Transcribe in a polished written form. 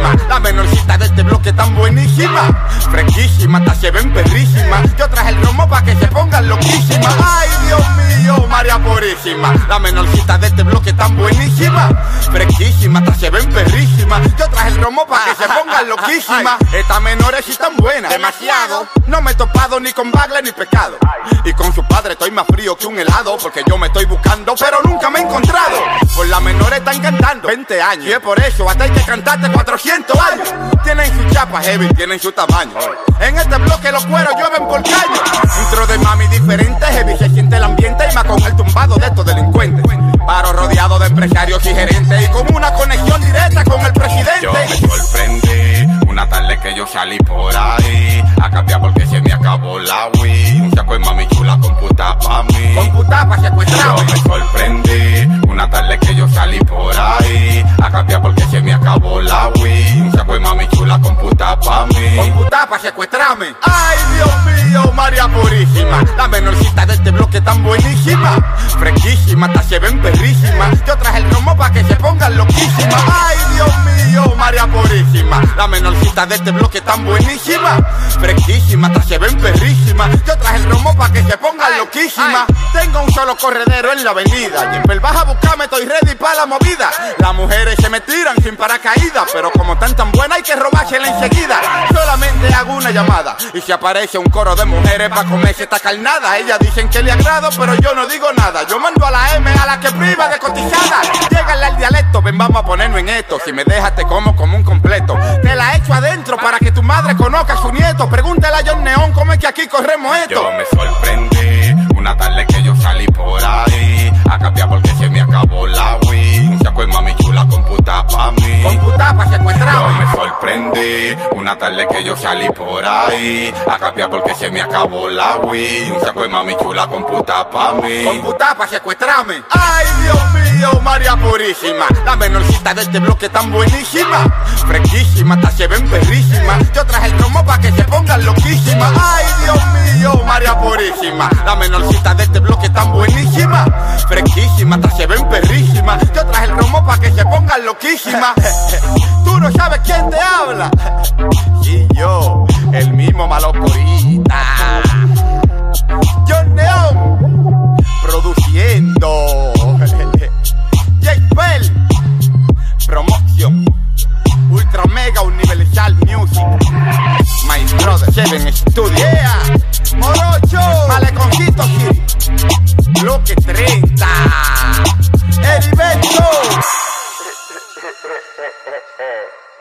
purísima. La menorcita de este bloque tan buenísima, fresquísima, hasta se ven perrísima. Yo traje el romo pa' que se pongan loquísimas. Ay, Dios mío, María purísima. La menorcita de este bloque tan buenísima, fresquísima, hasta se ven perrísima. Yo traje el romo pa' que se pongan loquísimas. Estas menores sí tan buenas, demasiado. No me he topado ni con bagle ni pescado. Y con su padre estoy más frío que un helado, porque yo me estoy buscando, pero nunca me he encontrado. Pues las menores están cantando 20 años, y es por eso hasta hay que cantarte 400 años. Tienen su chapa heavy, tienen su tamaño. En este bloque los cueros llueven por caño. Intro de mami diferente, heavy se siente el ambiente, y más con el tumbado de estos delincuentes. Paro rodeado de empresarios y gerentes, y con una conexión directa con el presidente. Yo me sorprendí una tarde que yo salí por ahí a cambiar porque se me acabó la Wii. Un saco de mami chula con puta pa' mí. Con puta pa' secuestrarme. Yo me sorprendí una tarde que yo salí por ahí a cambiar porque se me acabó la Wii. Un saco de mami chula con puta pa' mí. Con puta pa' secuestrarme. Ay, Dios mío, María purísima. La menorcita de este bloque tan buenísima, fresquísima, hasta se ven perrísima. Yo traje el romo pa' que se pongan loquísimas. Ay, Dios mío, María purísima. La menorcita de este bloque tan buenísima, fresquísima, hasta se ven perrísima. Yo traje el romo pa' que se pongan loquísimas. Tengo un solo corredero en la avenida, y en Belbaja a buscarme estoy ready pa' la movida. Las mujeres se me tiran sin paracaídas, pero como están tan buenas hay que robársela enseguida. Solamente hago una llamada y se aparece un coro de mujeres pa' comerse esta carnada. Ellas dicen que le agrado, pero yo no digo nada. Yo mando a la M a la que priva de cotizada. Llegale al dialecto, ven vamos a ponernos en esto. Si me dejas te como un completo. Te la echo adentro para que tu madre conozca a su nieto. Pregúntale a John Neón cómo es que aquí corremos esto. Yo me sorprendí una tarde que yo salí por ahí a cambiar porque se me acabó la Wii. Un saco de mami chula con puta pa' mí. Con puta pa' secuestrarme. Yo me sorprendí una tarde que yo salí por ahí a cambiar porque se me acabó la Wii. Un saco de mami chula con puta pa' mí. Con puta pa' secuestrarme. Ay, Dios mío, María purísima. La menorcita de este bloque tan buenísima, fresquísima, hasta se ven perrísima. Yo traje el romo pa' que se pongan loquísimas. Ay, Dios mío, María purísima. La menorcita de este bloque tan buenísima, fresquísima, hasta se ven perrísima. Yo traje el romo pa' que se pongan loquísimas. Tú no sabes quién te habla. Y yo, el mismo Malocorita. John Neón, produciendo. Jake Bell, promoción. Ultra Mega Universal Music. My Brother Seven Studio. Yeah, Morocho, Maleconcito City, bloque 30. Heriberto.